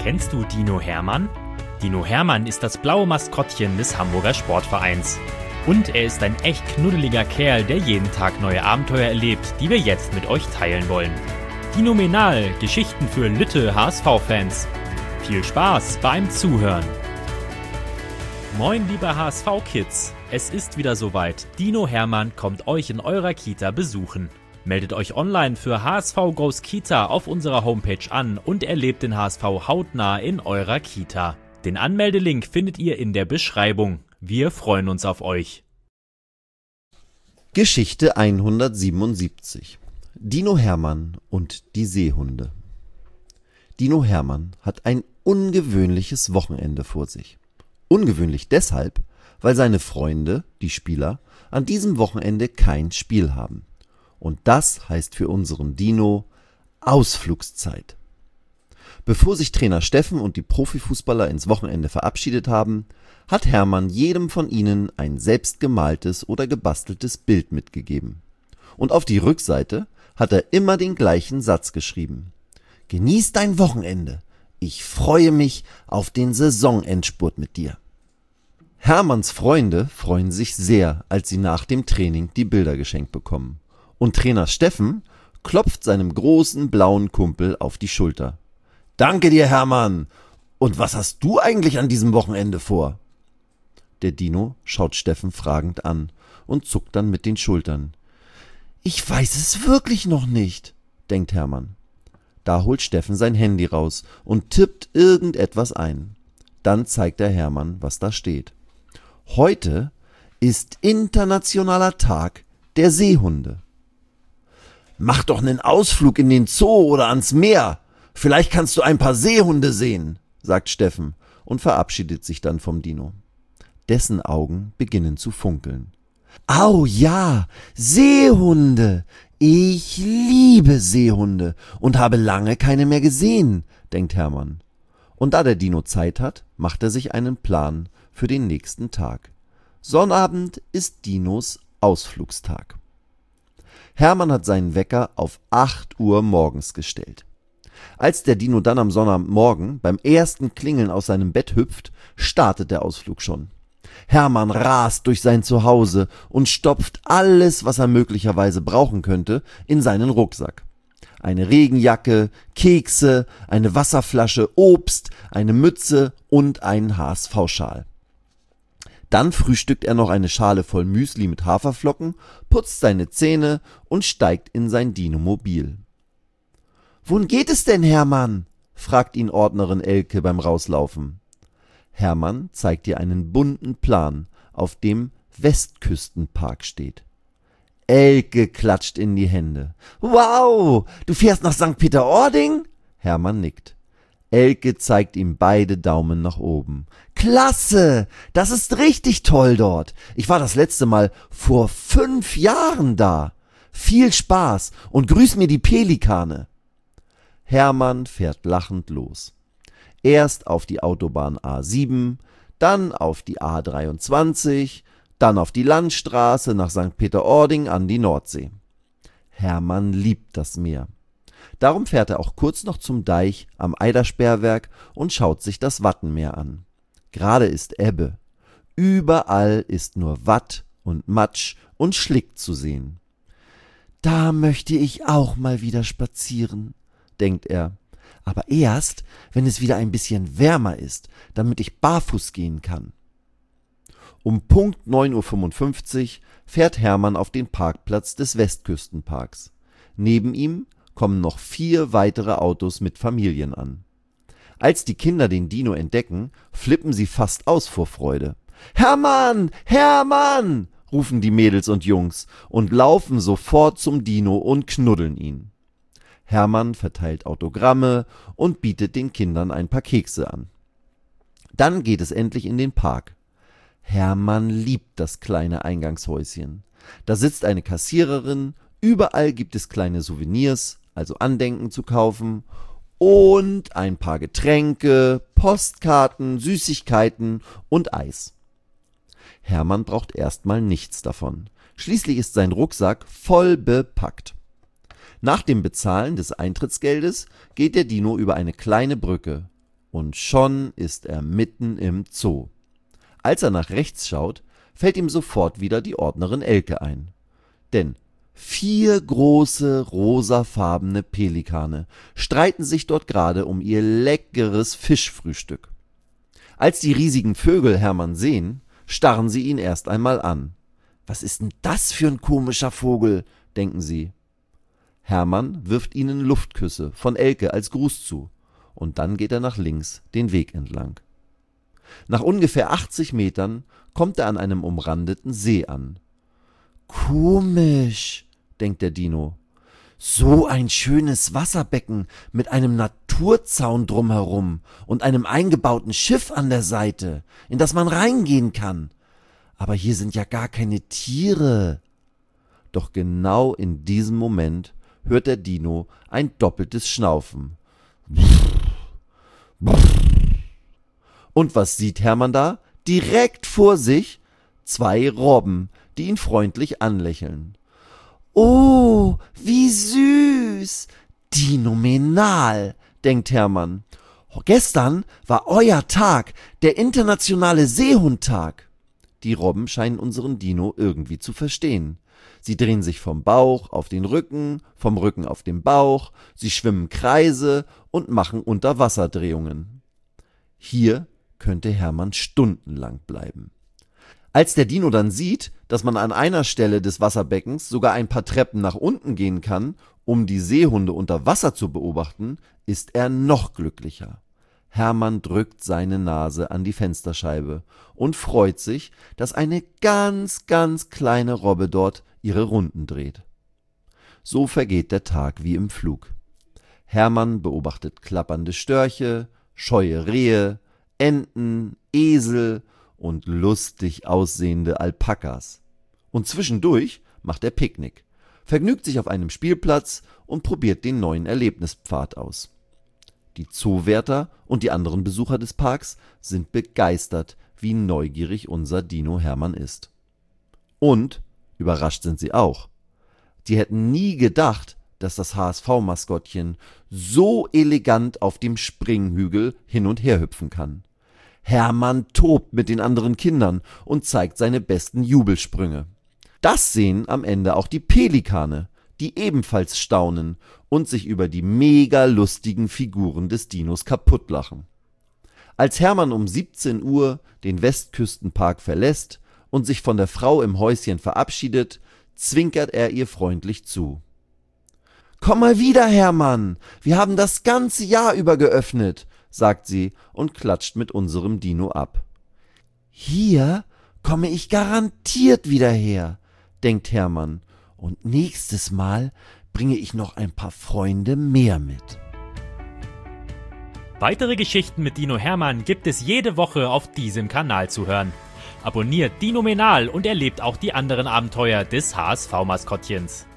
Kennst du Dino Hermann? Dino Hermann ist das blaue Maskottchen des Hamburger Sportvereins. Und er ist ein echt knuddeliger Kerl, der jeden Tag neue Abenteuer erlebt, die wir jetzt mit euch teilen wollen. Dinomenal, Geschichten für Lütte HSV-Fans. Viel Spaß beim Zuhören. Moin liebe HSV-Kids, es ist wieder soweit. Dino Hermann kommt euch in eurer Kita besuchen. Meldet euch online für HSV Goes Kita auf unserer Homepage an und erlebt den HSV hautnah in eurer Kita. Den Anmeldelink findet ihr in der Beschreibung. Wir freuen uns auf euch. Geschichte 177. Dino Hermann und die Seehunde. Dino Hermann hat ein ungewöhnliches Wochenende vor sich. Ungewöhnlich deshalb, weil seine Freunde, die Spieler, an diesem Wochenende kein Spiel haben. Und das heißt für unseren Dino Ausflugszeit. Bevor sich Trainer Steffen und die Profifußballer ins Wochenende verabschiedet haben, hat Hermann jedem von ihnen ein selbstgemaltes oder gebasteltes Bild mitgegeben. Und auf die Rückseite hat er immer den gleichen Satz geschrieben. Genieß dein Wochenende. Ich freue mich auf den Saisonendspurt mit dir. Hermanns Freunde freuen sich sehr, als sie nach dem Training die Bilder geschenkt bekommen. Und Trainer Steffen klopft seinem großen blauen Kumpel auf die Schulter. Danke dir, Hermann. Und was hast du eigentlich an diesem Wochenende vor? Der Dino schaut Steffen fragend an und zuckt dann mit den Schultern. Ich weiß es wirklich noch nicht, denkt Hermann. Da holt Steffen sein Handy raus und tippt irgendetwas ein. Dann zeigt er Hermann, was da steht. Heute ist internationaler Tag der Seehunde. Mach doch einen Ausflug in den Zoo oder ans Meer. Vielleicht kannst du ein paar Seehunde sehen, sagt Steffen und verabschiedet sich dann vom Dino. Dessen Augen beginnen zu funkeln. Au ja, Seehunde. Ich liebe Seehunde und habe lange keine mehr gesehen, denkt Hermann. Und da der Dino Zeit hat, macht er sich einen Plan für den nächsten Tag. Sonnabend ist Dinos Ausflugstag. Hermann hat seinen Wecker auf 8 Uhr morgens gestellt. Als der Dino dann am Sonnabendmorgen beim ersten Klingeln aus seinem Bett hüpft, startet der Ausflug schon. Hermann rast durch sein Zuhause und stopft alles, was er möglicherweise brauchen könnte, in seinen Rucksack. Eine Regenjacke, Kekse, eine Wasserflasche, Obst, eine Mütze und einen HSV-Schal. Dann frühstückt er noch eine Schale voll Müsli mit Haferflocken, putzt seine Zähne und steigt in sein Dino-Mobil. »Wohin geht es denn, Hermann?« fragt ihn Ordnerin Elke beim Rauslaufen. Hermann zeigt ihr einen bunten Plan, auf dem Westküstenpark steht. Elke klatscht in die Hände. »Wow, du fährst nach St. Peter-Ording?« Hermann nickt. Elke zeigt ihm beide Daumen nach oben. »Klasse, das ist richtig toll dort. Ich war das letzte Mal vor 5 Jahren da. Viel Spaß und grüß mir die Pelikane.« Hermann fährt lachend los. Erst auf die Autobahn A7, dann auf die A23, dann auf die Landstraße nach St. Peter-Ording an die Nordsee. Hermann liebt das Meer. Darum fährt er auch kurz noch zum Deich am Eidersperrwerk und schaut sich das Wattenmeer an. Gerade ist Ebbe. Überall ist nur Watt und Matsch und Schlick zu sehen. Da möchte ich auch mal wieder spazieren, denkt er. Aber erst, wenn es wieder ein bisschen wärmer ist, damit ich barfuß gehen kann. Um Punkt 9:55 Uhr fährt Hermann auf den Parkplatz des Westküstenparks. Neben ihm kommen noch 4 weitere Autos mit Familien an. Als die Kinder den Dino entdecken, flippen sie fast aus vor Freude. »Hermann! Hermann!« rufen die Mädels und Jungs und laufen sofort zum Dino und knuddeln ihn. Hermann verteilt Autogramme und bietet den Kindern ein paar Kekse an. Dann geht es endlich in den Park. Hermann liebt das kleine Eingangshäuschen. Da sitzt eine Kassiererin, überall gibt es kleine Souvenirs, also Andenken zu kaufen, und ein paar Getränke, Postkarten, Süßigkeiten und Eis. Hermann braucht erstmal nichts davon. Schließlich ist sein Rucksack voll bepackt. Nach dem Bezahlen des Eintrittsgeldes geht der Dino über eine kleine Brücke Und schon ist er mitten im Zoo. Als er nach rechts schaut, fällt ihm sofort wieder die Ordnerin Elke ein. Denn 4 große rosafarbene Pelikane streiten sich dort gerade um ihr leckeres Fischfrühstück. Als die riesigen Vögel Hermann sehen, starren sie ihn erst einmal an. »Was ist denn das für ein komischer Vogel?« denken sie. Hermann wirft ihnen Luftküsse von Elke als Gruß zu, und dann geht er nach links den Weg entlang. Nach ungefähr 80 Metern kommt er an einem umrandeten See an. »Komisch«, denkt der Dino. »So ein schönes Wasserbecken mit einem Naturzaun drumherum und einem eingebauten Schiff an der Seite, in das man reingehen kann. Aber hier sind ja gar keine Tiere.« Doch genau in diesem Moment hört der Dino ein doppeltes Schnaufen. Und was sieht Hermann da? Direkt vor sich 2 Robben, die ihn freundlich anlächeln. »Oh, wie süß! Dinomenal«, denkt Hermann. »Gestern war euer Tag, der internationale Seehundtag.« Die Robben scheinen unseren Dino irgendwie zu verstehen. Sie drehen sich vom Bauch auf den Rücken, vom Rücken auf den Bauch, sie schwimmen Kreise und machen Unterwasserdrehungen. Hier könnte Hermann stundenlang bleiben. Als der Dino dann sieht, dass man an einer Stelle des Wasserbeckens sogar ein paar Treppen nach unten gehen kann, um die Seehunde unter Wasser zu beobachten, ist er noch glücklicher. Hermann drückt seine Nase an die Fensterscheibe und freut sich, dass eine ganz, ganz kleine Robbe dort ihre Runden dreht. So vergeht der Tag wie im Flug. Hermann beobachtet klappernde Störche, scheue Rehe, Enten, Esel und lustig aussehende Alpakas. Und zwischendurch macht er Picknick, vergnügt sich auf einem Spielplatz und probiert den neuen Erlebnispfad aus. Die Zoowärter und die anderen Besucher des Parks sind begeistert, wie neugierig unser Dino Hermann ist. Und überrascht sind sie auch. Die hätten nie gedacht, dass das HSV-Maskottchen so elegant auf dem Springhügel hin und her hüpfen kann. Hermann tobt mit den anderen Kindern und zeigt seine besten Jubelsprünge. Das sehen am Ende auch die Pelikane, die ebenfalls staunen und sich über die mega lustigen Figuren des Dinos kaputtlachen. Als Hermann um 17 Uhr den Westküstenpark verlässt und sich von der Frau im Häuschen verabschiedet, zwinkert er ihr freundlich zu. »Komm mal wieder, Hermann, wir haben das ganze Jahr über geöffnet«, sagt sie und klatscht mit unserem Dino ab. »Hier komme ich garantiert wieder her«, denkt Hermann, »und nächstes Mal bringe ich noch ein paar Freunde mehr mit.« Weitere Geschichten mit Dino Hermann gibt es jede Woche auf diesem Kanal zu hören. Abonniert Dinomenal und erlebt auch die anderen Abenteuer des HSV-Maskottchens.